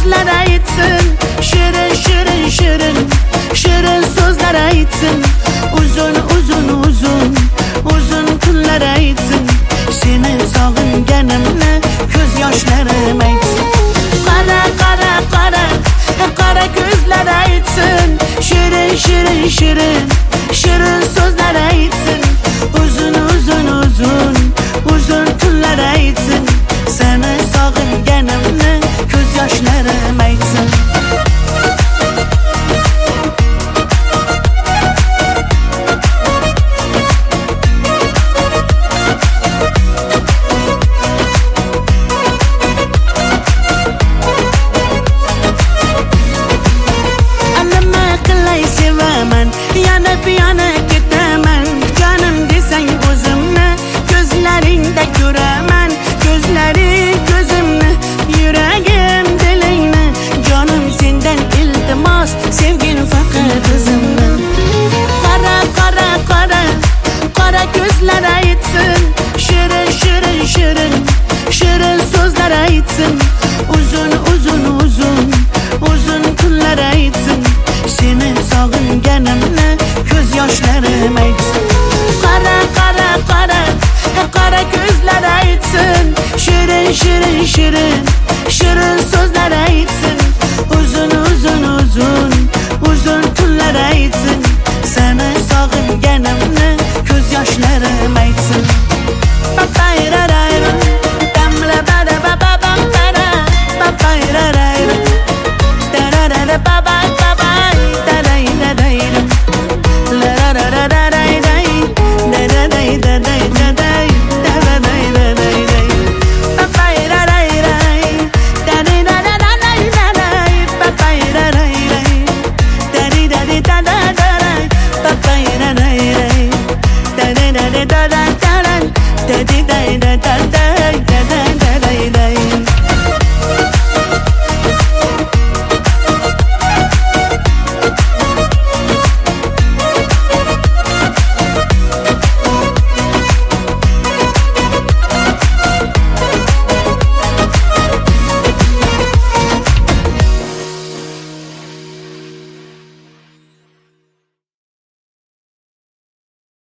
gözler aytsın, şirin şirin şirin, şirin sözler aytsın. Uzun uzun uzun, uzun kunlar aytsın. Seni sog'inganimni ko'z yoshlarim aytsın. Qara qara qara, qara ko'zlar aytsın, şirin şirin şirin, şirin sözler aytsın. Uzun uzun uzun, uzun kunlar aytsın. Seni sog'inganim